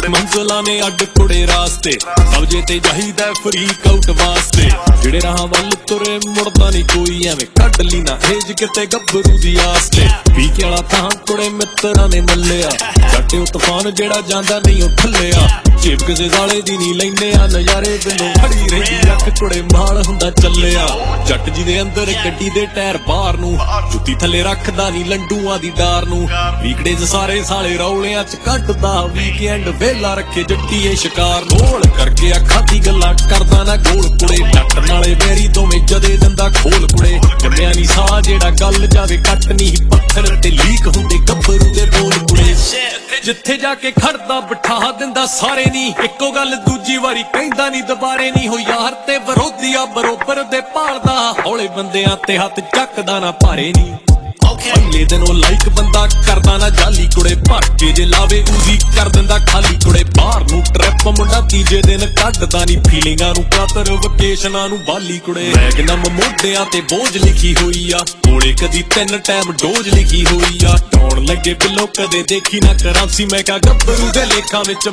मंजिलां ने अड कुड़े रास्ते कब्जे ते चाहिदा फ्रीक आउट वास्ते जेड़े राह वल तुरे मुड़दा नहीं कोई एवें कढ ली ना हेज किते गब्बरू दी आस्ते पीके वाला थां कुड़े मित्रां ने मल्लिया जट्टे तूफान जेड़ा जांदा नहीं ओ ठल्लिया जेब किसे साले दी नहीं लैंदे आ नज़ारे बिंदों खड़ी रही अख कुड़े माल हुंदा चलिया जट जी दे अंदर गड्डी दे टायर बाहर नूं जुत्ती थल्ले रखदा नहीं लंडूआं दी डार नूं वीकडेज सारे साले रौलियां च कड्डदा वीकेंड वेला रखे जट्टी ए शिकार गोल करके अखां दी गल्लां करदा ना गोल कुड़े जट नाले वेरी दोवें जदे दिंदा खोल कुड़े जम्मिया नहीं सा जेड़ा गल जावे कट नहीं पत्थर ते लीक हुंदे गब्बरू दे बोल कुड़े जिथे जाके खड़दा बिठा दिंदा सारे नी इक्को गल दूजी वारी कहंदा नहीं दुबारे नहीं हो यार ते विरोधिया बरोबर दे भालदा हौले बंदियां ते हत्थ चकदा ना भारे नी पहले दिनों लाइक बंदा करदा ना जाली कुड़े भाके जे लावे उजी कर दिंदा खाली कुड़े बाहर नूं ट्रिप मुंडा तीजे दिन कड्डदा नहीं फीलिंगां नूं कातर वकेशनां नूं बाली कुड़े मैगनम मोढियां ते बोझ लिखी होई आ कोले कदी 3 टाइम डोज लिखी होई आ टौण लगे पिल्लो कदे देखी ना करांसी मैं क्या गब्बरू दे लेखां विच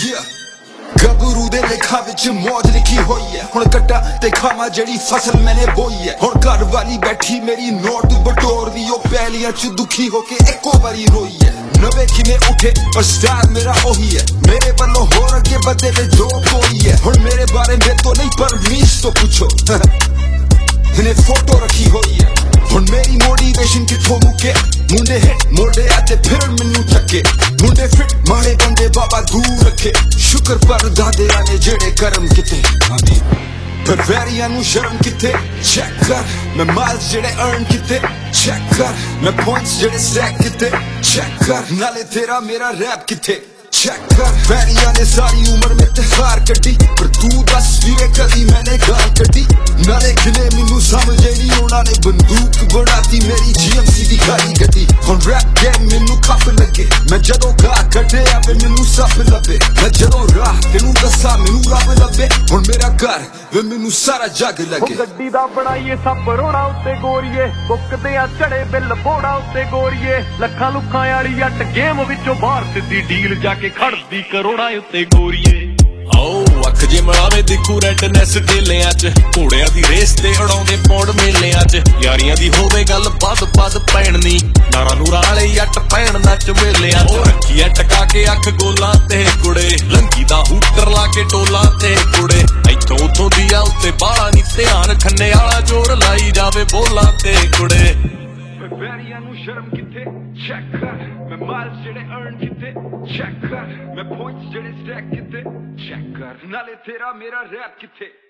गबरू दे लेखा विच मौज लिखी होई है हुण कट्टा ते खामा जेड़ी फसल मैंने बोई है हुण घर वाली बैठी मेरी नोट बटोर दी ओ पैलियां च दुखी होके एको बारी रोई है नवे किने उठे पर स्टार मेरा ओही है मेरे बन्नो होर अगे बदे ते जो कोई है हुण मेरे बारे में तो नहीं पर मीस तो पूछो इन्हें फोटो रखी होई है हुण मेरी मोटिवेशन किथों मुके मुंडे हिट मोड़े आते फिर मैनू चके मुंडे फिट माड़े बंदे बाबा दूर रखे शुक्र पर दादे ने जेड़े कर्म किते पर वैरियां नू शर्म किते चेक कर मैं माइल्स जेड़े अर्न किते चेक कर मैं पॉइंट्स जेड़े स्टैक किते चेक कर नाले तेरा मेरा रैप किते चेक कर वैरियां ने सारी उम्र में त्योहार कटी पर तू दस वीरे कदी मैंने गाल कटी नाले किने मैनू समझे नहीं उन्होंने बंदूक बनाती मेरी जीएमसी दी खाली गड्डी हुण रैप गेम मैनू खप लगे मैं जदों गा कटे आवे मैनू सप लभे मैं जदों राह तेनू दसा मैनू रब लभे हुण मेरा घर वे मैनू सारा जग लगे गड्डी दा बनाईए सब रोड़ा उत्ते गोरीए बुकदे आ चढ़े बिल बोड़ा उत्ते गोरीए लखां लुखां वाली जट गेम विचों बाहर सिद्धी डील जाके खड़दी करोड़ां उत्ते गोरीए अख जे मलावे दिखू रेडनेस ढेलियां च घोड़ियां दी रेस ते उड़ाउंदे पौड़ मेलियां च यारियां दी होवे गल बद पैण दी नारा नूरा वाले जट पैण नच मेलियां च रखी टका के अख गोलां ते कुड़े लंगी दा हूटर ला के टोलां ते कुड़े इथों उथों दिया उत्ते बाला नी ध्यान खन्ने वाला जोर लाई जावे बोलां ते कुड़े वैरियां नू शर्म किथे चेक कर मैं माइल्स जेड़े अर्न किते चेक कर मैं पॉइंट्स जेड़े स्टैक किते चेक कर नाले तेरा मेरा रैप किथे